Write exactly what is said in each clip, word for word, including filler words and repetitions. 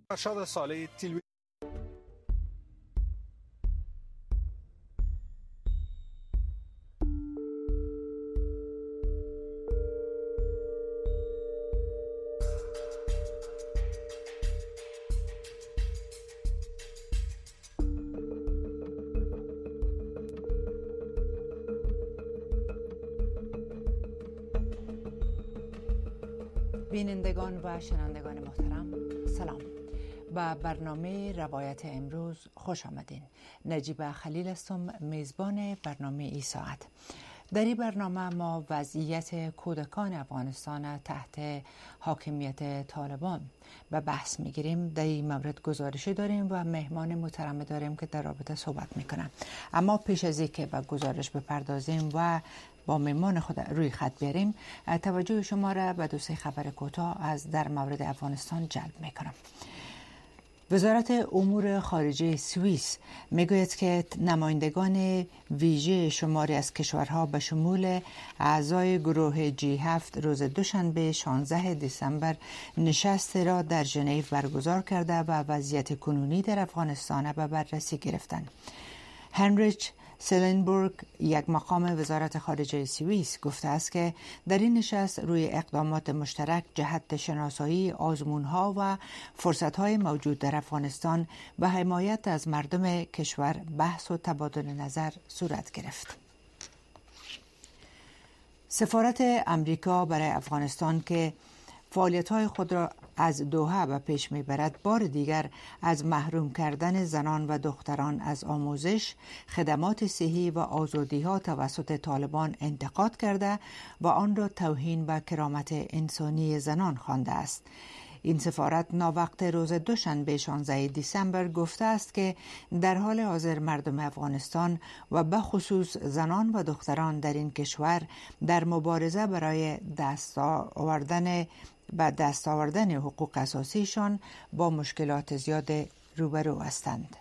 ارشاد صالح تلویزیون بینندگان و شنوندگان محترم، سلام. به برنامه روایت امروز خوش آمدین. نجیبه خلیل هستم، میزبان برنامه ای ساعت. در این برنامه ما وضعیت کودکان افغانستان تحت حاکمیت طالبان به بحث میگیریم. در این مورد گزارشی داریم و مهمان محترم داریم که در رابطه صحبت میکنن. اما پیش از اینکه به گزارش بپردازیم و با مهمان خود روی خط بیاریم، توجه شما را به دو سه خبر کوتاه از در مورد افغانستان جلب میکنم. وزارت امور خارجه سوئیس میگوید که نمایندگان ویژه شماری از کشورها به شمول اعضای گروه جی هفت روز دوشنبه شانزده دسامبر نشست را در ژنو برگزار کرده و وضعیت کنونی در افغانستان به بررسی گرفتند. هنریچ سلنبورگ، یک مقام وزارت خارجه سوئیس، گفته است که در این نشست روی اقدامات مشترک جهت شناسایی آزمون‌ها و فرصت‌های موجود در افغانستان و حمایت از مردم کشور بحث و تبادل نظر صورت گرفت. سفارت امریکا برای افغانستان که فعالیت‌های خود را از دوحه به پیش میبرد، بار دیگر از محروم کردن زنان و دختران از آموزش، خدمات صحی و آزادی‌ها توسط طالبان انتقاد کرده و آن را توهین به کرامت انسانی زنان خوانده است. این سفارت ناوقت روز دوشنبه شانزده دسامبر گفته است که در حال حاضر مردم افغانستان و به خصوص زنان و دختران در این کشور در مبارزه برای دست آوردن به دست آوردن حقوق اساسیشان با مشکلات زیاد روبرو هستند.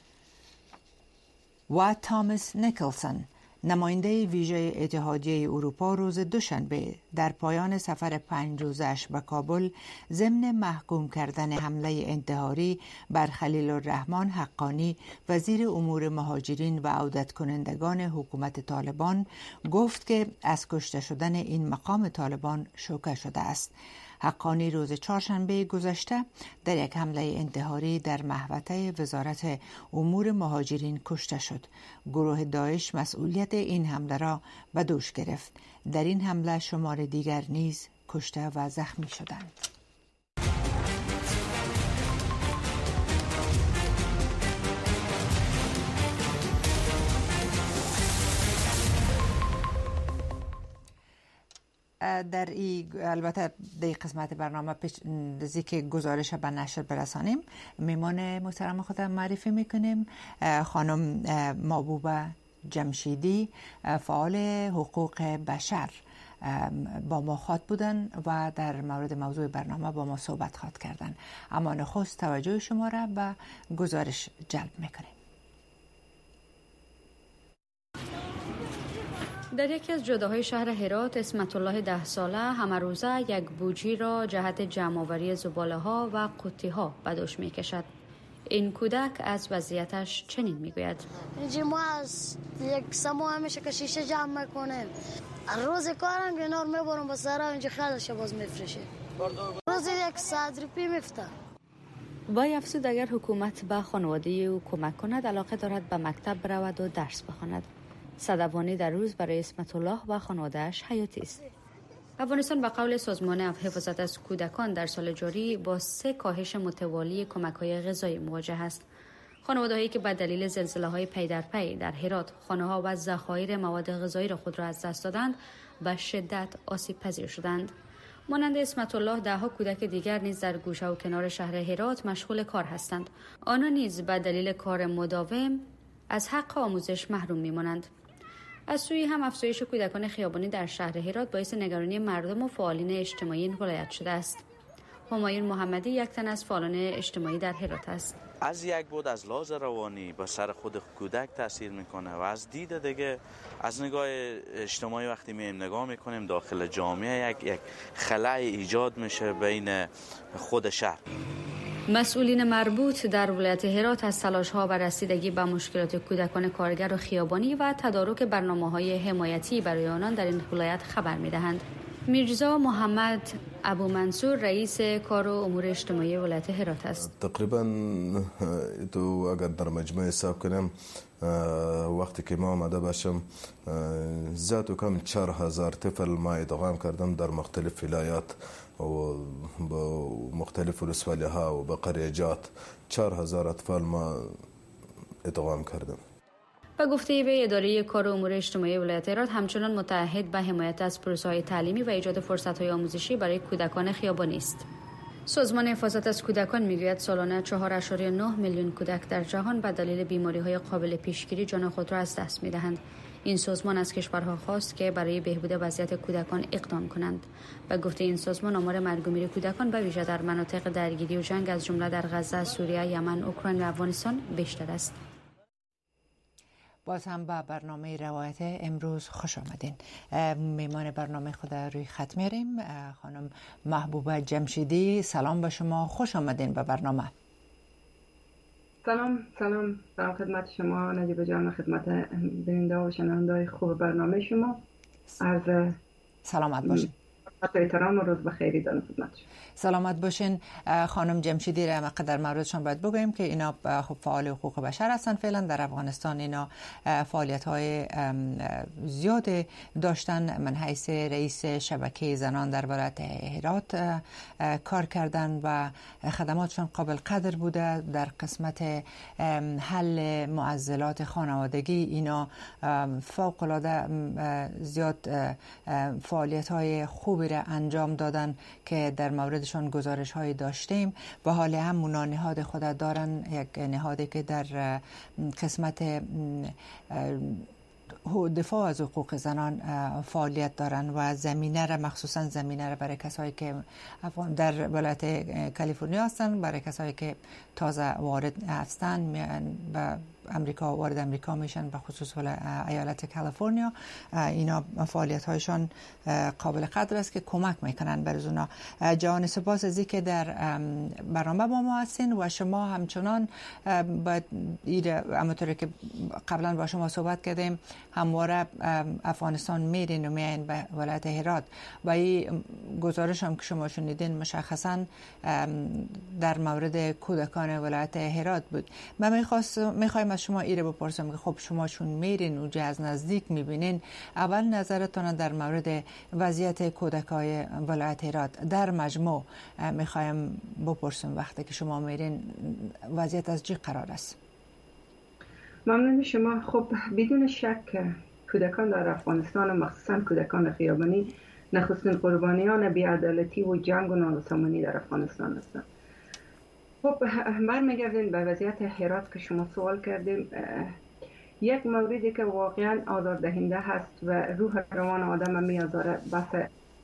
و تامس نیکلسون، نماینده ویژه اتحادیه اروپا، روز دوشنبه در پایان سفر پنج روزش به کابل ضمن محکوم کردن حمله انتحاری بر خلیل الرحمن حقانی، وزیر امور مهاجرین و عودت کنندگان حکومت طالبان، گفت که از کشته شدن این مقام طالبان شوکه شده است. حقانی روز چهارشنبه گذشته در یک حمله انتحاری در محوطه وزارت امور مهاجرین کشته شد. گروه داعش مسئولیت این حمله را به دوش گرفت. در این حمله شمار دیگر نیز کشته و زخمی شدند. در این البته در قسمت برنامه پیش از که گزارش به نشر برسانیم، میمان محترم خود معرفی میکنیم. خانم محبوبه جمشیدی، فعال حقوق بشر، با ما خواهد بودن و در مورد موضوع برنامه با ما صحبت خواهد کردن. اما نخست توجه شما را به گزارش جلب میکنیم. در یکی از جاده‌های شهر هرات، اسمت الله ده ساله همه روزه یک بوجی را جهت جمع‌آوری زباله‌ها و قوطی‌ها به دوش می‌کشد. این کودک از وضعیتش چنین می‌گوید: اینجا ما از یک سمو همیشه که شیشه جمع می‌کنیم. روز کارم کنار می‌برم به سرا، اینجا خیلیش باز می‌فروشه. روز یک صد روپیه می‌فته. وی افزود اگر حکومت به خانواده او کمک کند، علاقه دارد به مکتب برود و درس بخواند. صدوانی در روز برای اسمت الله و خانواده‌اش حیاتی است. افغانستان به قول سازمان حفاظت از کودکان در سال جاری با سه کاهش متوالی کمک‌های غذایی مواجه است. خانواده‌هایی که به دلیل زلزله‌های پی در پی در هرات خانه‌ها و ذخایر مواد غذایی را خود را از دست دادند، به شدت آسیب پذیر شدند. مانند اسمت الله، ده‌ها کودک دیگر نیز در گوشه و کنار شهر هرات مشغول کار هستند. آنها نیز به دلیل کار مداوم از حق آموزش محروم می‌مانند. از سوی هم افزایش کودکان خیابانی در شهر هرات باعث نگرانی مردم و فعالین اجتماعی این ولایت شده است. همایون محمدی یک تن از فعالان اجتماعی در هرات است. از یک بود از لحاظ روانی به سر خود کودک تاثیر میکنه و از دید دیگه از نگاه اجتماعی وقتی میایم نگاه میکنیم داخل جامعه یک یک خلأ ایجاد میشه بین خود شهر. مسئولین مربوط در ولایت هرات از تلاش‌ها و رسیدگی به مشکلات کودکان کارگر و خیابانی و تدارک برنامه‌های حمایتی برای آنان در این ولایت خبر می‌دهند. میرزا محمد ابو منصور رئیس کار و امور اجتماعی ولایت هرات است. تقریبا تو اگر در مجموع حساب کنم وقتی که ما آمده باشم زیاد و کم چهار هزار طفل ما ادغام کردم در مختلف ولایات و با مختلف ولسوالی ها و با قریجات چهار هزار اطفال ما ادغام کردم. و گفته به اداره کار و امور اجتماعی ولایت هرات همچنان متعهد به حمایت از پروژه‌های تعلیمی و ایجاد فرصت‌های آموزشی برای کودکان خیابانی است. سازمان حفاظت از کودکان میگوید سالانه چهار و نه میلیون کودک در جهان به دلیل بیماری‌های قابل پیشگیری جان خود را از دست می‌دهند. این سازمان از کشورها خواست که برای بهبود وضعیت کودکان اقدام کنند. و گفته این سازمان آمار مرگ و میر کودکان به ویژه در مناطق درگیری و جنگ از جمله در غزه، سوریه، یمن، اوکراین و افغانستان بیشتر است. باز هم به برنامه روایت امروز خوش آمدین. میمان برنامه خود روی خط میریم. خانم محبوبه جمشیدی، سلام به شما، خوش آمدین به برنامه. سلام سلام سلام خدمت شما نجیب جان، خدمت بیننده و شنونده خوب برنامه شما. عرض سلامت باشین. احترام و روز بخیری دارم خدمت شما. سلامت باشین. خانم جمشیدی را در موردشان باید بگویم که اینا خب فعال حقوق بشر هستن. فعلا در افغانستان اینا فعالیت های زیاد داشتن. من حیث رئیس شبکه زنان در ولایت هرات کار کردن و خدماتشان قابل قدر بوده. در قسمت حل معضلات خانوادگی اینا فوق العاده زیاد فعالیت های خوبی را انجام دادن که در موردشان گزارش هایی داشتیم. به حال هم اونا نهاد خود دارن، یک نهادی که در قسمت دفاع از حقوق زنان فعالیت دارن و زمینه را مخصوصا زمینه را برای کسایی که در ولایت کالیفرنیا هستن، برای کسایی که تازه وارد هستن و امریکا وارد امریکا میشن، به خصوص ایالت کالیفرنیا، اینا فعالیت هایشان قابل قدر است که کمک میکنن برای اونا. جهان سپاس از اینکه در برنامه با ما هستین و شما همچنان باید همونطوری که قبلا با شما صحبت کردیم همواره افغانستان میرین و میاین به ولایت هرات و این گزارش هم که شما شنیدین مشخصا در مورد کودکان ولایت هرات بود. من میخواست میخوایم از شما ایره بپرسم که خب شما چون میرین و از نزدیک میبینین، اول نظرتون در مورد وضعیت کودکای ولایت هرات در مجموع میخوایم بپرسم. وقتی که شما میرین وضعیت از چه قرار است؟ ممنون شما. خب بدون شک کودکان در افغانستان و مخصوصا کودکان خیابانی نخستین قربانیان بی‌عدالتی و جنگ و نابسامانی در افغانستان هستند. خب برمیگردیم به وضعیت هرات که شما سوال کردیم. یک موردی که واقعا آزاردهنده هست و روح روان آدم میازاره بحث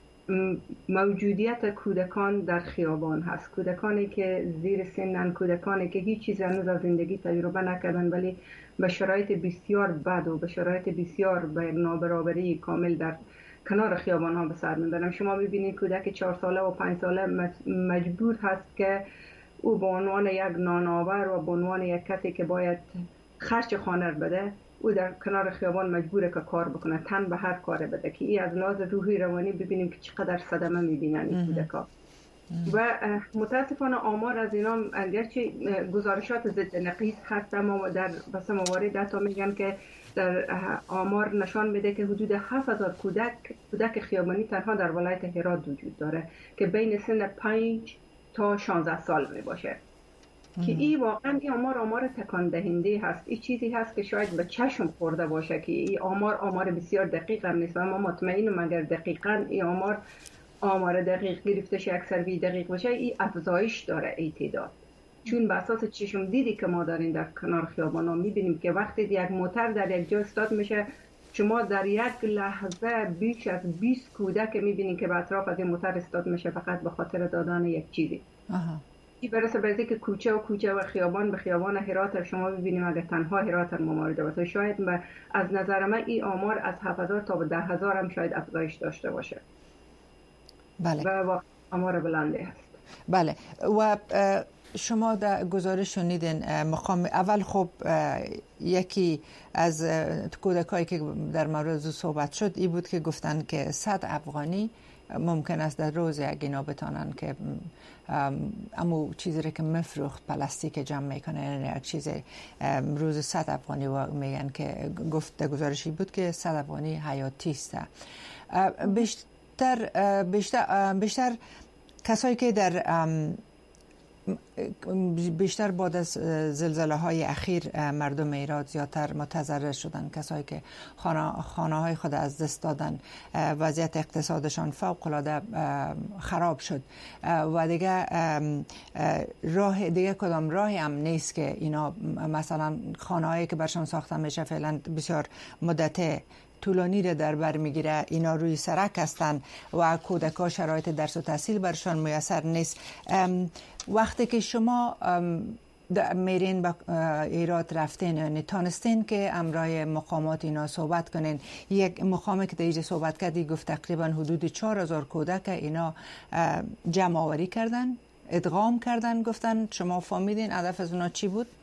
موجودیت کودکان در خیابان هست. کودکانی که زیر سنن، کودکانی که هیچ چیز هنوز از زندگی تجربه نکردن ولی به شرایط بسیار بد و به شرایط بسیار به نابرابری کامل در کنار خیابان ها به سر میبرن. شما ببینید کودک چهار ساله و پنج ساله مجبور هست که او به عنوان یک نانآور و به عنوان یک کسی که باید خرج خانه بده، او در کنار خیابان مجبوره که کار بکنه، تن به هر کار بده که این از لحاظ روحی روانی ببینیم که چقدر صدمه میبینن این کودکا. و متاسفانه آمار از اینا اگرچه گزارشات ضد نقیص هست، اما در بس موارد حتی میگن که در آمار نشان میده که حدود هفت هزار کودک کودک خیابانی تنها در ولایت هرات وجود داره که بین سن پنج تا شانزده سال می باشه. که این واقعا این آمار آمار تکان دهنده هست. این چیزی هست که شاید به چشم خورده باشه که این آمار آمار بسیار دقیق هم نیست، اما مطمئنم اگر دقیقاً این آمار آمار دقیق گرفته شه، اکثر بی دقیق باشه، این افزایش داره این تعداد. چون به اساس چشم دیدی که ما داریم در کنار خیابانا میبینیم که وقتی یک موتر در یک جا استاد میشه، شما در یک لحظه بیش از بیست کودک میبینید که به اطراف از این موتر استاد میشه فقط به خاطر دادن یک چیزی. این برسه به اینکه کوچه و کوچه و خیابان به خیابان هرات شما ببینیم اگر تنها هرات هم ممارده باشه، شاید از نظر من این آمار از هفت هزار تا به ده هزار هم شاید افزایش داشته باشه. بله. و آمار بلنده هست. بله. و شما در گزارش شنیدین مقام اول خب یکی از کودکایی که در مورد صحبت شد این بود که گفتن که صد افغانی ممکن است در روز یک اینا بتانن که امو چیزی رو که مفروخت پلاستیک جمع میکنه، یعنی یک چیز روز صد افغانی و میگن که گفت در گزارشی بود که صد افغانی حیاتی است. بیشتر بیشتر بیشتر کسایی که در بیشتر بعد از زلزله های اخیر مردم ایران زیادتر متضرر شدن، کسایی که خانه, خانه های خود از دست دادن، وضعیت اقتصادشان فوق العاده خراب شد و دیگه راه دیگه کدام راهی هم نیست که اینا مثلا خانه هایی که برشان ساخته میشه فعلا بسیار مدت طولانی را در بر میگیره، اینا روی سرک هستن و کودکا شرایط درس و تحصیل برشان میسر نیست. وقتی که شما میرین با ایراد رفتین، یعنی تانستین که امرای مقامات اینا صحبت کنین، یک مقامی که دیگه صحبت کردی گفت تقریبا حدود چهار هزار کودک اینا جمع آوری کردن، ادغام کردن، گفتن شما فهمیدین هدف از اونا چی بود؟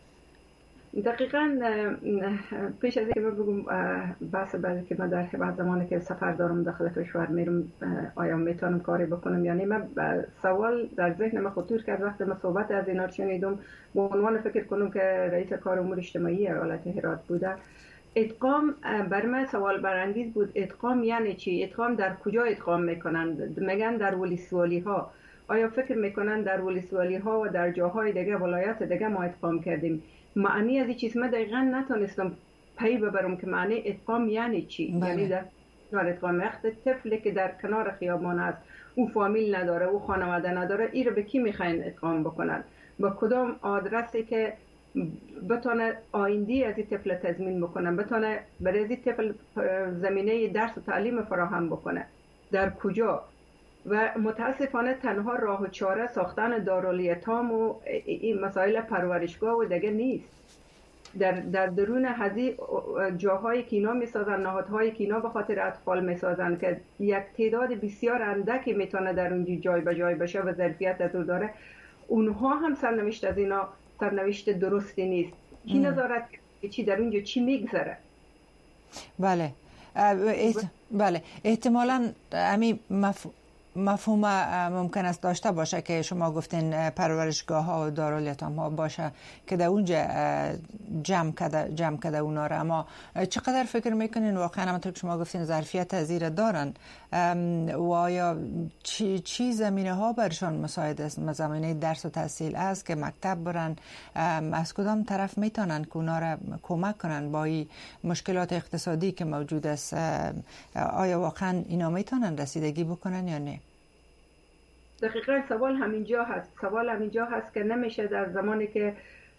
دقیقاً پیش از اینکه بگم بحث بعدی که من در بعد زمانی که سفر دارم داخل کشور میرم آیا میتونم کاری بکنم یا نه، من سوال در ذهن من خطور کرد وقتی من صحبت از اینا شنیدم به عنوان فکر کنم که رئیس کار امور اجتماعی ایالت هرات بوده. ادغام بر من سوال برانگیز بود. ادغام یعنی چی؟ ادغام در کجا ادغام میکنند؟ میگن در ولسوالی ها. آیا فکر میکنن در ولسوالی ها و در جاهای دیگه ولایات دیگه ما ادغام کردیم؟ معنی از این چیز من دقیقا نتونستم پی ببرم که معنی ادغام یعنی چی. بله. یعنی در کنار ادغام وقت طفلی که در کنار خیابان است، او فامیل نداره، او خانواده نداره، این رو به کی میخواین ادغام بکنن؟ با کدام آدرسی که بتونه آینده از این طفل تضمین بکنن، بتونه برای این طفل زمینه درس و تعلیم فراهم بکنه؟ در کجا؟ و متاسفانه تنها راه و چاره ساختن دارالیتام و این مسائل پرورشگاه و دیگه نیست. در در درون هذه جاهایی که اینا میسازن، نهادهایی که اینا به خاطر اطفال میسازن که یک تعداد بسیار اندکی میتونه در اونجا جای به جای بشه و ظرفیت از اون داره، اونها هم سرنوشت از اینا سرنوشت درستی نیست. کی نظارت که چی در اونجا چی میگذره؟ بله ایت... بله احتمالاً همین مف... مفهوم ممکن است داشته باشه که شما گفتین پرورشگاه ها و دارالایتام ها باشه که در اونجا جمع کده جمع کده اونا را، اما چقدر فکر میکنین واقعا همونطور که شما گفتین ظرفیت زیر دارن و آیا چی, چی زمینه ها برشان مساعد است؟ زمینه درس و تحصیل است که مکتب برن، از کدام طرف میتونن که اونا را کمک کنن با این مشکلات اقتصادی که موجود است؟ آیا واقعا اینا میتونن رسیدگی بکنن یا نه؟ دقیقا سوال همینجا هست. سوال همینجا هست که نمیشه در زمانی که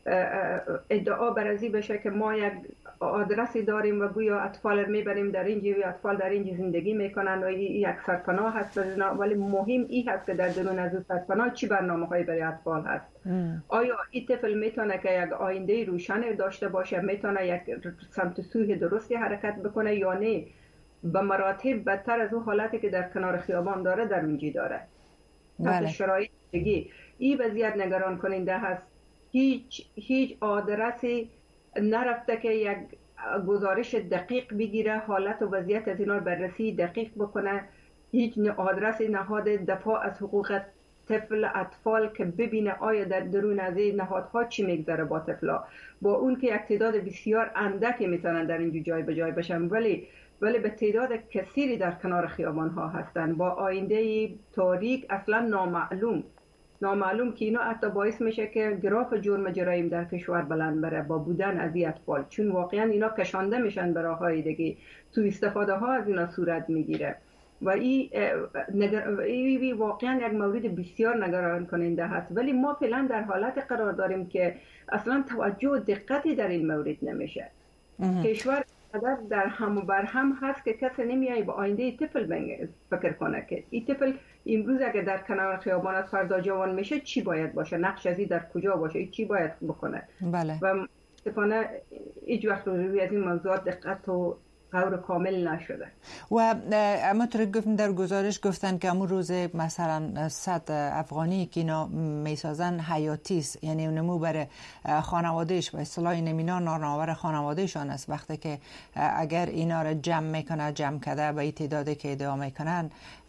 ادعا برازی بشه که ما یک آدرسی داریم و گویا اطفال میبریم در اینجا و اطفال در اینجا زندگی میکنن و یک سرپناه هست، ولی مهم این هست که در درون از اون سرپناه چی برنامه های برای اطفال هست. ام. آیا این طفل میتونه که یک آینده روشن داشته باشه، میتونه یک سمت سوی درستی حرکت بکنه یا نه به مراتب بدتر از اون حالتی که در کنار خیابان داره در اونجا داره؟ بله. شرایط دیگه این وضعیت نگران کننده هست. هیچ هیچ آدرسی نرفته که یک گزارش دقیق بگیره، حالت و وضعیت از اینا بررسی دقیق بکنه. هیچ آدرس نهاد دفاع از حقوق طفل اطفال که ببینه آیا در درون از این نهادها چی میگذره با طفلا، با اون که یک تعداد بسیار اندکی میتونن در اینجا جای به جای بشن، ولی ولی به تعداد کثیری در کنار خیابان ها هستن با آینده تاریک اصلا نامعلوم نامعلوم که اینا حتی باعث میشه که گراف جرم جرایم در کشور بلند بره با بودن از این اطفال، چون واقعا اینا کشانده میشن به راههای دیگه، تو استفاده ها از اینا صورت میگیره و این نگر... ای واقعا یک مورد بسیار نگران کننده هست. ولی ما فعلا در حالت قرار داریم که اصلا توجه و دقتی در این مورد نمیشه. کشور قدر در هم و بر هم هست که کسی نمیایی به آینده طفل فکر کنه که این طفل امروز اگه در کنار خیابان از فردا جوان میشه چی باید باشه، نقش ازی در کجا باشه، این چی باید بکنه. بله. و متاسفانه هیچ وقت روی از این موضوعات دقت و غور کامل نشده. و اما طور گفتن در گزارش گفتن که امون روز مثلا صد افغانی که اینا میسازن حیاتی است، یعنی نمو بر خانوادهش و اصطلاح نمینا نانآور خانوادهشان است. وقتی که اگر اینا را جمع میکنه جمع کرده به این تعدادی که ادعا میکنن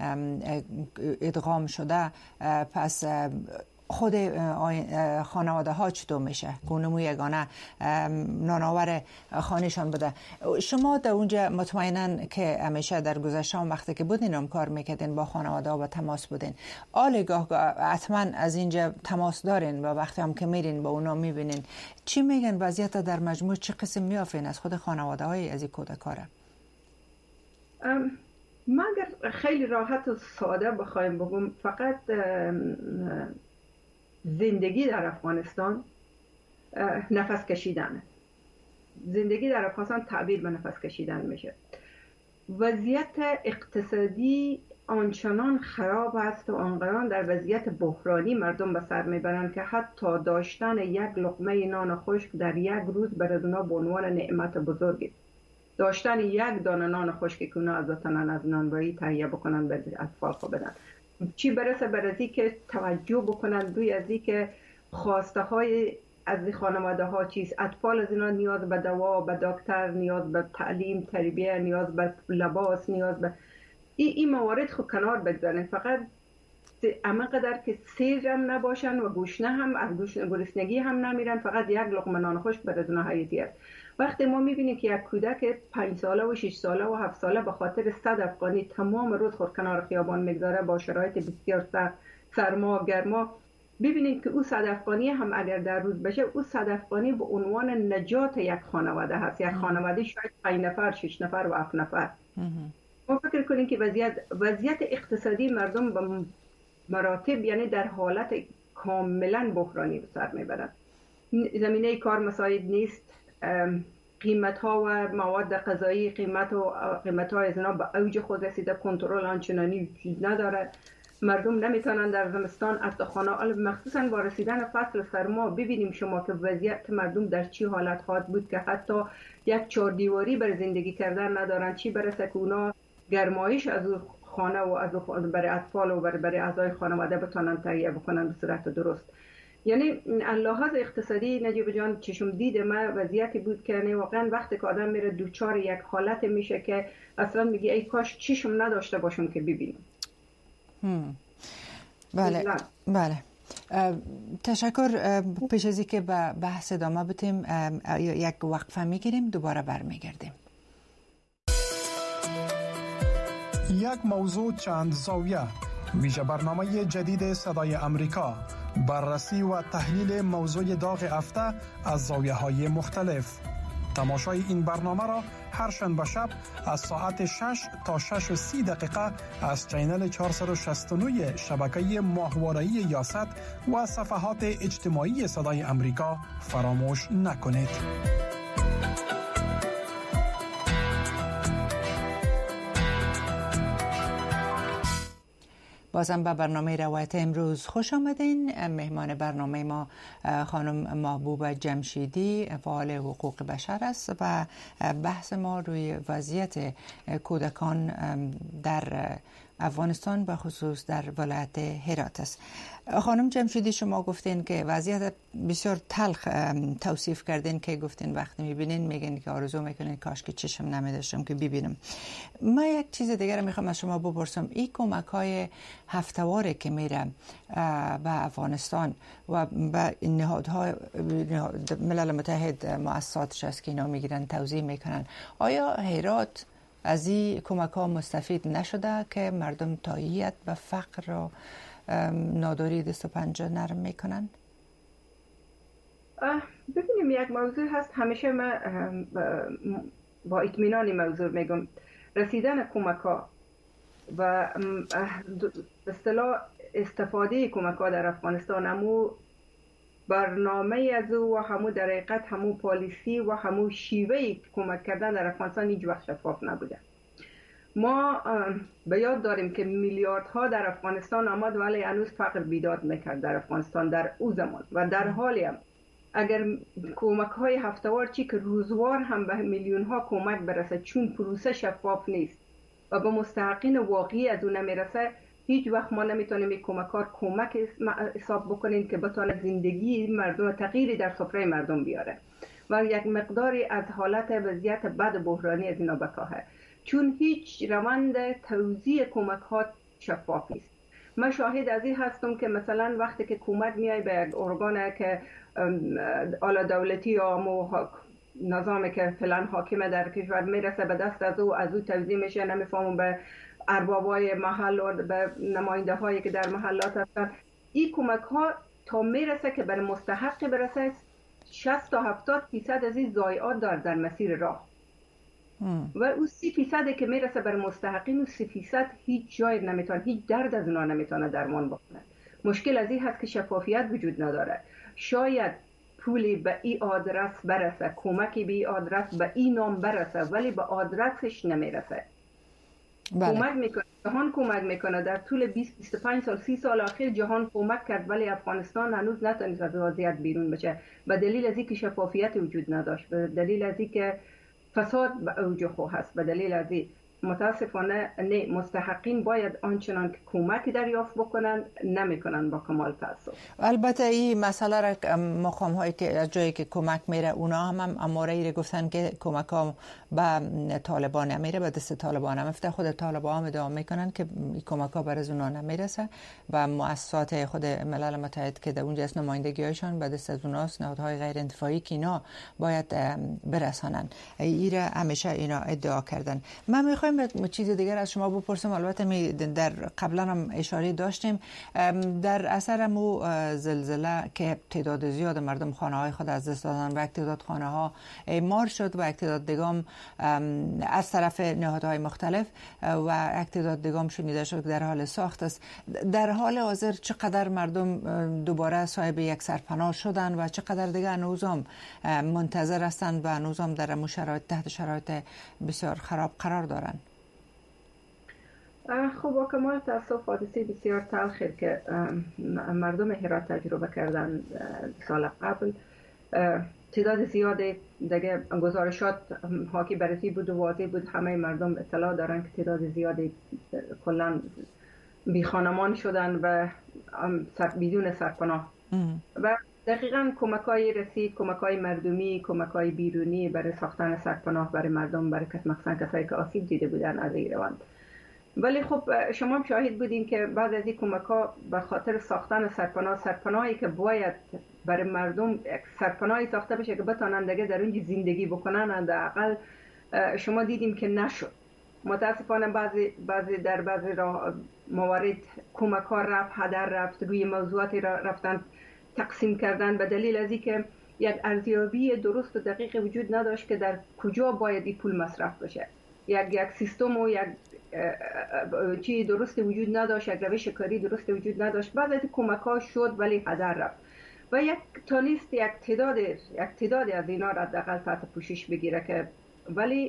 ادغام شده، پس خود خانواده ها چطور میشه که اونمو یگانه نانآور خانهشان بده؟ شما در اونجا مطمئنن که همیشه در گذشته هم وقتی که بودین هم کار میکردین با خانواده ها و تماس بودین، آلگاه حتما از اینجا تماس دارین و وقتی هم که میرین با اونا میبینین چی میگن؟ وضعیت در مجموع چه قسم میافین از خود خانواده های از این کودکاره؟ ما اگر خیلی راحت و ساده بخوایم بگم، فقط زندگی در افغانستان نفس کشیدنه. زندگی در افغانستان تعبیر به نفس کشیدن میشه. وضعیت اقتصادی آنچنان خراب است و آنقدر در وضعیت بحرانی مردم به سر میبرند که حتی داشتن یک لقمه نان خشک در یک روز برای اونا به عنوان نعمت بزرگی. داشتن یک دانه نان خشک که اونا از وطنن از نانوایی تهیه بکنن به اطفال خو بدن. چی برسه بر ازی که توجه بکنن روی ازی که خواسته های از خانواده ها چیست. اطفال از اینا نیاز به دوا، به دکتر، نیاز به تعلیم، تربیه، نیاز به لباس، نیاز به این این موارد خود کنار بگذارن. فقط اما قدر که سیر هم نباشن و گوشنه هم از گرسنگی هم نمیرن، فقط یک لقمه نان خشک برای اونا حیاتی است. وقتی ما میبینیم که یک کودک پنج ساله و شش ساله و هفت ساله به خاطر صد افغانی تمام روز خود کنار خیابان میگذاره با شرایط بسیار سخت، سرما، گرما، ببینید که او صد افغانی هم اگر در روز بشه، او صد افغانی به عنوان نجات یک خانواده هست. یک خانواده شاید پنج نفر، شش نفر و هفت نفر. ما فکر کنیم که وضعیت وضعیت اقتصادی مردم به مراتب، یعنی در حالت کاملا بحرانی به سر میبرند. زمینه کار مساعد نیست، قیمت ها و مواد غذایی، قیمت و قیمت های از اینا به اوج خود رسیده، کنترل آنچنانی نداره. مردم نمیتونن در زمستان اتاقخانه، مخصوصا با رسیدن فصل سرما ببینیم شما که وضعیت مردم در چی حالت خواهد بود که حتی یک چهار دیواری بر زندگی کردن ندارن، چی برسه که اونا گرمایش از خانه و از برای اطفال و برای, برای اعضای خانواده بتونن تهیه بکنن به صورت درست. یعنی لحاظ اقتصادی نجیب جان چشم دید ما وضعیتی بود که نه واقعا وقتی که آدم میره دوچار یک حالت میشه که اصلا میگی ای کاش چشم نداشته باشم که ببینم. بله بله تشکر. پیش از اینکه به بحث ادامه بدیم یک وقفه میگیریم، دوباره برمیگردیم. یک موضوع چند زاویه، ویژه برنامه جدید صدای امریکا، بررسی و تحلیل موضوع داغ هفته از زاویه های مختلف. تماشای این برنامه را هر شنبه شب از ساعت شش تا شش و سی دقیقه از چینل چهارصد و شصت و نه شبکه ماهواره‌ای یاست و صفحات اجتماعی صدای امریکا فراموش نکنید. بازم به برنامه روایت امروز خوش آمدین. مهمان برنامه ما خانم محبوب جمشیدی، فعال حقوق بشر است و بحث ما روی وضعیت کودکان در افغانستان به خصوص در ولایت هرات است. خانم جمشیدی، شما گفتین که وضعیت بسیار تلخ توصیف کردین که گفتین وقتی میبینین میگین که آرزو میکنین کاش که چشم نمیداشتم که ببینم. من یک چیز دیگر میخوام از شما بپرسم. این کمک های هفتواره که میره به افغانستان و به نهادهای ملل متحد مؤسساتش است که اینا میگیرن توزیع میکنن، آیا هرات از این کمک ها مستفید نشده که مردم تایید به فقر و ناداری دست و پنجه نرم میکنن؟ ببینیم یک موضوع هست همیشه من با اطمینان موضوع میگم. رسیدن کمک ها و به اصطلاح استفاده کمک ها در افغانستان، همو برنامه از او و همو در حقیقت همو پالیسی و همو شیوه کمک کردن در افغانستان هیچ وقت شفاف نبوده. ما به یاد داریم که میلیاردها در افغانستان آمد ولی هنوز فقر بیداد میکرد در افغانستان در او زمان و در حالی هم اگر کمک های هفته‌وار چی که روزوار هم به میلیون ها کمک برسه، چون پروسه شفاف نیست و به مستحقین واقعی از اون نمیرسه، هیچ وقت ما نمیتونیم این کمک ها کمک حساب بکنیم که بتونه زندگی مردم تغییری در سفره مردم بیاره و یک مقداری از حالت وضعیت بد بحرانی از اینا بکاهه، چون هیچ روند توزیع کمک ها شفاف نیست. من شاهد از این هستم که مثلا وقتی که کمک میای به یک ارگان که اعلی دولتی یا نظامی که فلان حاکمه در کشور میرسه به دست از او از او توزیع میشه، نمیفهمم به اربابای محل و به نماینده هایی که در محلات هستن، این کمک ها تا میرسه که بر مستحق برسه شصت تا هفتاد فیصد از این ضایعات دار در مسیر راه و او سی فیصد که میرسه بر مستحقین، و سی فیصد هیچ جای نمیتونه، هیچ درد از اونا نمیتونه درمان بکنه. مشکل از این هست که شفافیت وجود نداره. شاید پولی به این آدرس برسه، کمکی به این آدرس به این نام برسه، ولی به آدرسش نمیرسه. بله. کمک میکنه، جهان کمک میکنه. در طول بیست بیست و پنج سال سی سال اخیر جهان کمک کرد، ولی افغانستان هنوز نتونست از وضعیت بیرون بشه به دلیل از اینکه شفافیت وجود نداشت، به دلیل از اینکه فساد به اوج خو هست، به دلیل از این متاسفانه نه مستحقین باید آنچنان که کمک دریافت بکنن نمیکنن با کمال تاسف. البته این مسئله را مقام هایی که از جایی که کمک میره اونا هم, هم اماره ای گفتن که کمک ها به طالبان نمیره، به دست طالبان هم افته. خود طالبان هم ادعا میکنن که کمک ها بر از اونا نمیرسه و مؤسسات خود ملل متحد که در اونجا است نمایندگیشان به دست از اوناست، نهادهای غیر انتفاعی که اینا باید برسانن. ایره همیشه اینا ادعا کردن. من میخوایم چیز دیگر از شما بپرسم. البته می در قبلا هم اشاره داشتیم در اثر مو زلزله که تعداد زیاد مردم خانه های خود از دست دادن و تعداد خانه ها اعمار شد و تعداد دیگه از طرف نهادهای مختلف و تعداد دیگه شنیده شد در حال ساخت است. در حال حاضر چقدر مردم دوباره صاحب یک سرپناه شدن و چقدر دیگه هنوزم منتظر هستند و هنوزم در مو شرایط تحت شرایط بسیار خراب قرار دارند؟ خب با کمال تاسف حادثه بسیار تلخی که مردم هرات تجربه کردن سال قبل، تعداد زیاده دیگه گزارشات حاکی بررسی بود و واضح بود، همه مردم اطلاع دارن که تعداد زیاده کلا بی خانمان شدن و بدون سرپناه و دقیقاً کمک‌های رسید، کمک‌های مردمی، کمک‌های بیرونی برای ساختن سرپناه برای مردم، برای مثلا کسایی که آسیب دیده بودن از این روند. ولی خب شما هم شاهد بودین که بعض از این کمک‌ها به خاطر ساختن سرپناه، سرپناهی که باید برای مردم سرپناهی ساخته بشه که بتونن دیگه در اونجا زندگی بکنن، حداقل شما دیدیم که نشد. متاسفانه بعضی بعضی در بعضی موارد کمک‌ها رفت هدر رفت، گوی موضوعاتی را رفتن تقسیم کردن به دلیل از اینکه یک ارزیابی درست و دقیق وجود نداشت که در کجا باید این پول مصرف بشه. یک یک سیستم و یک چی درست وجود نداشت، یک روش کاری درست وجود نداشت. بعضی از کمک‌ها شد ولی هدر رفت و یک تانیست یک تعداد یک تعداد از اینا را حداقل تحت پوشش بگیره که ولی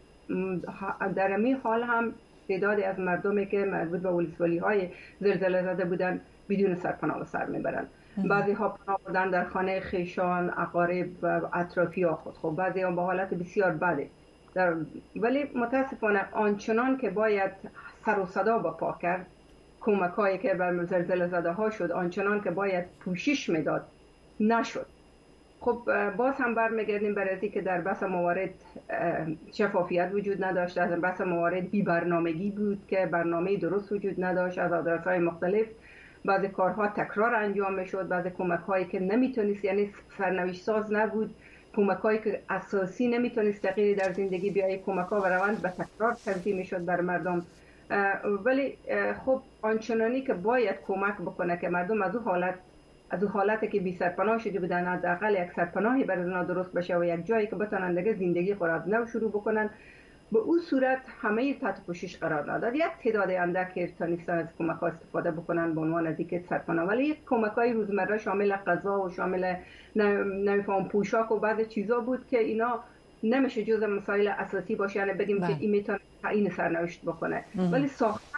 در این حال هم تعدادی از مردمی که مربوط به ولسوالی‌های زلزله زده بودن بدون سرپناه به سر میبرن. بعضی ها پناه بردن در خانه خیشان، اقارب و اطرافی ها خود. خب بعضی ها به حالت بسیار بده در... ولی متاسفانه آنچنان که باید سر و صدا بپا کرد، کمک هایی که بر زلزله زده ها شد، آنچنان که باید پوشش میداد نشد. خب باز هم برمیگردیم بر ازی که در بس موارد شفافیت وجود نداشت، در بس موارد بی برنامگی بود که برنامه درست وجود نداشت، از آدرس های مختلف بعضی کارها تکرار انجام میشد، بعضی کمک هایی که نمیتونست، یعنی سرنوشت ساز نبود، کمک هایی که اساسی نمیتونست تغییری در زندگی بیایی، کمک ها و روند به تکرار تنظیم میشد بر مردم. ولی خب آنچنانی که باید کمک بکنه که مردم از اون حالت از اون حالتی که بی سرپناه شده بودن حداقل یک سرپناهی برای اونا درست بشه و یک جایی که بتونن دیگه زندگی خود از نو شروع بکنن، به اون صورت همه تحت پوشش قرار نداد. یک تعداد اندک تانستن از کمک ها استفاده بکنن به عنوان از اینکه سرپناه، ولی یک کمک های روزمره شامل غذا و شامل نمیفهم پوشاک و بعض چیزا بود که اینا نمیشه جزء مسائل اساسی باشه، یعنی بگیم که این میتونه تعیین سرنوشت بکنه. ولی ساختن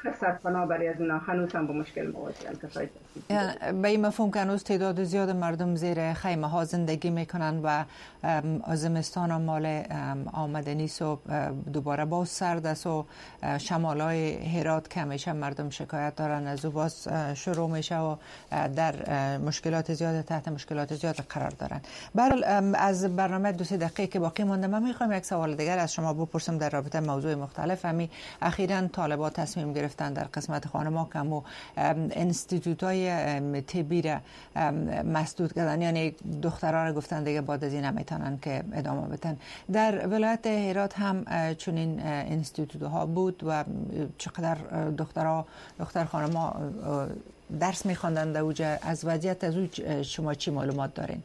سرپناه برای از اونا هنوز هم با مشکل مواجهن. کسایی به این مفهوم که هنوز تعداد زیاد مردم زیر خیمه ها زندگی میکنن و زمستان و مال آمده نیست و دوباره باز سرد است و شمالای هرات که همیشه مردم شکایت دارن از او باز شروع میشه و در مشکلات زیاد تحت مشکلات زیاد قرار دارن. برحال از برنامه دو سه دقیقه که باقی مونده من میخوام یک سوال دیگر از شما بپرسم در رابطه موضوع مختلف. همین اخیراً طالبان تصمیم گرفتن در قسمت خانم‌ها که و انستیتوت‌های طبی را مسدود کردن، یعنی دخترها را گفتن دیگه بعد از این نمیتونن که ادامه بدن. در ولایت هرات هم چنین انستیتوت‌ها بود و چقدر دخترها دختر خانم‌ها درس می‌خواندن در اوجه. از وضعیت از او شما چی معلومات دارین؟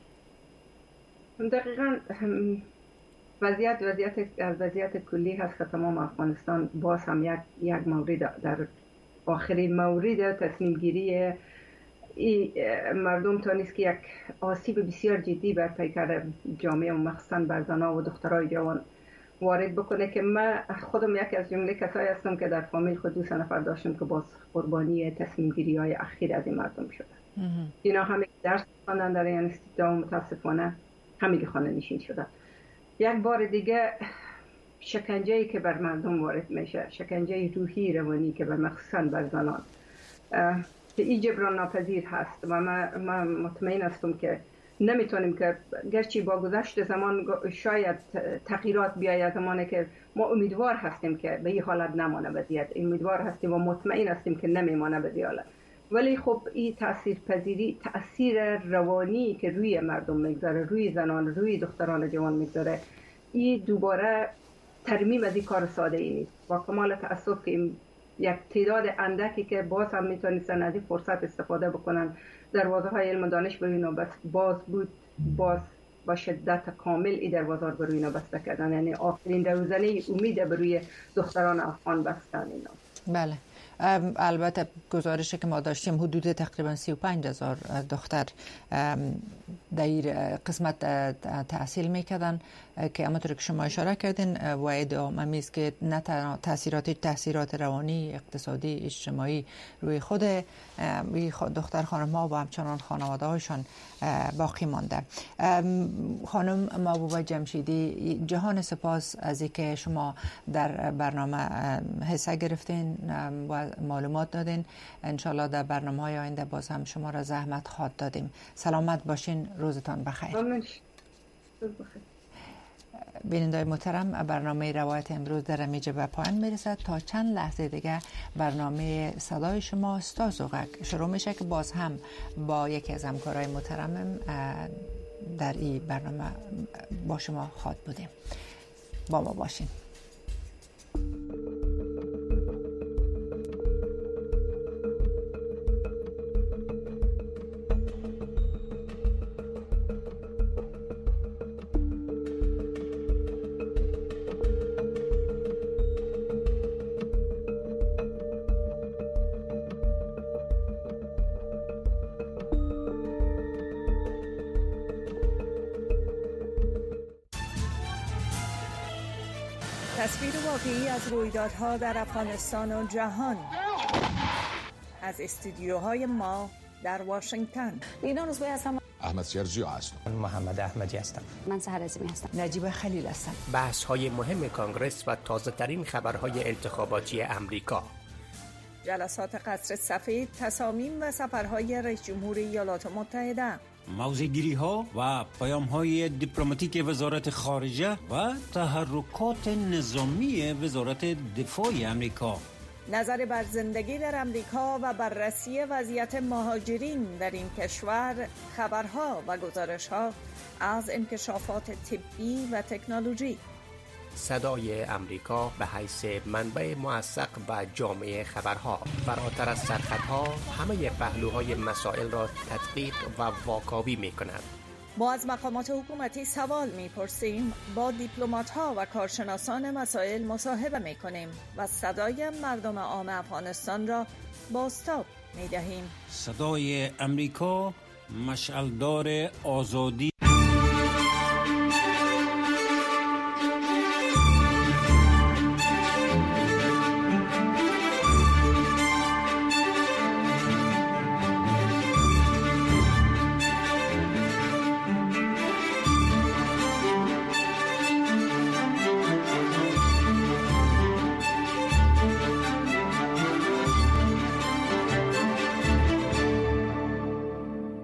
دقیقاً وضعیت وضعیت وضعیت کلی هست که تمام افغانستان باز هم یک یک مورد در آخرین مورد تصمیم گیری مردم تا نیست که یک آسیب بسیار جدی بر پیکر جامعه و مخصوصاً بر زنان و دخترای جوان وارد بکنه که من خودم یکی از جمله کسایی هستم که در فامیل خود دو سه نفر داشتم که باز قربانی تصمیم گیری های اخیر از این مردم شده. اینا همه درس خواندن در این انستیتوت و متاسفانه همه خانه نشین شدن. یک بار دیگه شکنجه‌ای که بر مردم وارد میشه، شکنجه روحی روانی که بر مخصوصاً بر زنان که این جبران ناپذیر هست و من, من مطمئن هستم که نمیتونیم که گرچه با گذشت زمان شاید تغییرات بیاید، زمانی که ما امیدوار هستیم که به این حالت نمانه وضعیت، امیدوار هستیم و مطمئن هستیم که نمیمانه به این حالت، ولی خب این تأثیر پذیری تأثیر روانی که روی مردم میگذاره، روی زنان، روی دختران جوان میگذاره، این دوباره ترمیم از این کار ساده ای نیست. با کمال تأسف که یک تعداد اندکی که باز هم میتونستن از این فرصت استفاده بکنن، دروازه های علم و دانش بر اینا بس باز بود، باز با شدت کامل این دروازه رو بر اینا بسته کردن، یعنی آخرین روزنه امید بر روی دختران افغان بستن اینا. بله، البته گزارشی که ما داشتیم حدود تقریبا سی و پنج هزار دختر در قسمت تحصیل میکردن که همونطور که شما اشاره کردین و ادعا است که نه تنها تاثیرات تاثیرات روانی، اقتصادی، اجتماعی روی خود دختر خانم‌ها و همچنان خانواده‌هاشان باقی مانده. خانم محبوبه جمشیدی، جهان سپاس از اینکه شما در برنامه حصه گرفتین و معلومات دادین. انشالله در برنامه‌های آینده باز هم شما را زحمت خواهد دادیم. سلامت باشین، روزتان بخیر. بینندگان محترم، برنامه روایت امروز در اینجا به پایان میرسد. تا چند لحظه دیگه برنامه صدای شما استازوغک شروع میشه که باز هم با یکی از همکارای محترمم در این برنامه با شما خواهد بودیم. با ما باشین. تصویر واقعی از رویدادها در افغانستان و جهان از استودیوهای ما در واشنگتن. لینا روزبایی هستم. احمد سیرجی هستم. من محمد احمدی هستم. من سحر عظیمی هستم. نجیب خلیل هستم. بحث های مهم کانگرس و تازه ترین خبرهای انتخاباتی امریکا. جلسات قصر سفید، تصامیم و سفرهای رئیس جمهور ایالات متحده. موضع‌گیری ها و پیام های دیپلماتیک وزارت خارجه و تحرکات نظامی وزارت دفاع امریکا. نظر بر زندگی در امریکا و بررسی وضعیت مهاجرین در این کشور، خبرها و گزارش‌ها از انکشافات طبی و تکنولوژی. صدای امریکا به حیث منبع موثق و جامع خبرها، فراتر از سرخطها همه پهلوهای مسائل را تدقیق و واکاوی می کند. ما از مقامات حکومتی سوال می پرسیم، با دیپلمات‌ها و کارشناسان مسائل مصاحبه می کنیم و صدای مردم عام افغانستان را بازتاب می دهیم. صدای امریکا، مشعلدار آزادی.